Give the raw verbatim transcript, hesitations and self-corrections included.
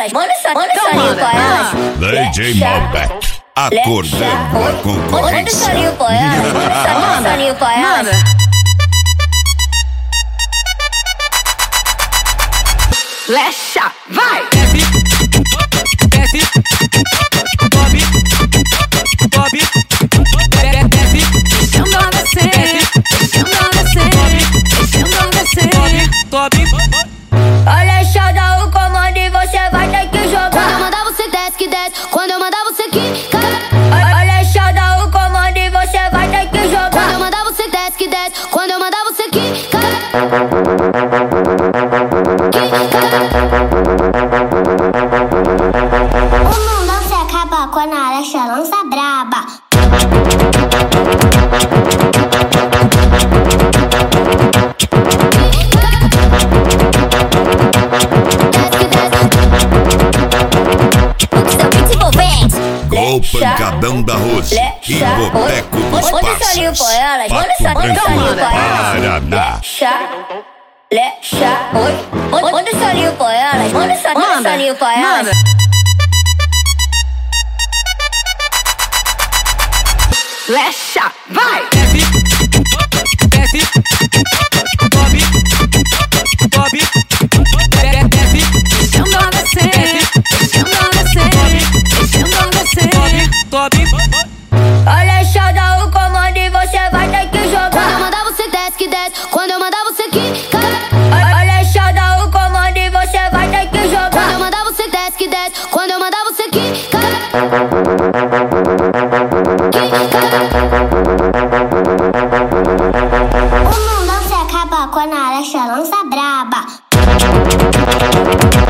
elas, manda essa, manda essa linha pra elas. D J Malbec, acordando a concorrência. Manda essa linha pra elas, manda essa linha pra elas. Flecha, vai! Desce, desce, sobe, sobe, desce, deixando ela descer, deixando ela descer, deixando ela descer, sobe, Alexandra, o comando e você vai ter que jogar. Quando eu mandar você desce que desce, quando eu mandar você quica. Alexandra, o comando e você vai ter que jogar. Quando eu mandar você desce que desce, quando eu mandar você quica. O mundo se acaba quando a Alexa lança braba. O pancadão da Rose e Boteco dos Manda essa linha pra elas, manda essa, manda essa linha pra elas. Paraná. Lexa, lexa, oi. Manda essa linha pra elas, manda essa, manda essa linha pra elas. flecha, vai! Desce, desce, sobe, sobe, desce, deixando ela descer, deixando ela descer, deixando ela descer, sobe, Alexandra, o comando e você vai ter que jogar. Quando eu mandar você desce que desce, quando eu mandar você quica. Alexandra, o comando e você vai ter que jogar. Quando eu mandar você desce que desce, quando eu mandar você quica. O mundo se acaba quando a Alexa lança braba.